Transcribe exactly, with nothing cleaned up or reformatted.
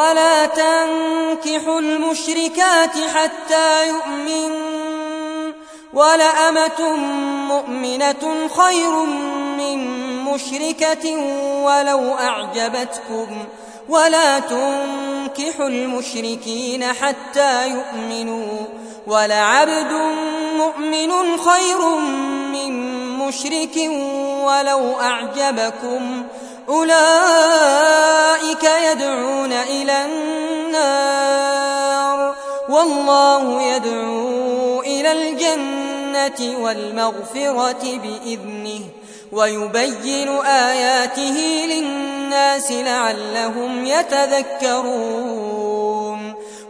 ولا تنكحوا المشركات حتى يؤمن ولأمة مؤمنة خير من مشركة ولو أعجبتكم ولا تنكحوا المشركين حتى يؤمنوا ولعبد مؤمن خير من مشرك ولو أعجبكم أولئك يدعون إلى النار والله يدعو إلى الجنة والمغفرة بإذنه ويبين آياته للناس لعلهم يتذكرون.